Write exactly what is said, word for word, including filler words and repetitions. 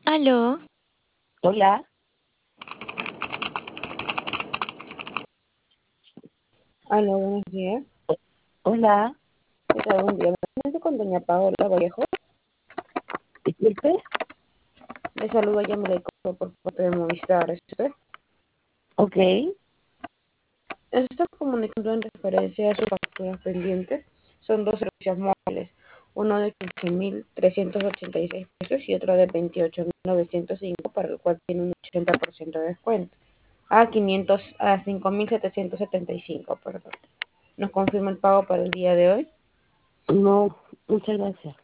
Aló, Hola, Hola, buenos días. hola, ¿Qué tal? Buen día. Me comunico con doña Paola Vallejo. disculpe. Le saludo a Yamile por parte de Movistar. ¿Es usted? Ok, Se está comunicando en referencia a sus facturas pendientes. Son dos servicios móviles. Uno de quince mil trescientos ochenta y seis pesos y otro de veintiocho mil novecientos cinco, para el cual tiene un ochenta por ciento de descuento. A quinientos, a cinco mil setecientos setenta y cinco, perdón. ¿Nos confirma el pago para el día de hoy? no, muchas gracias.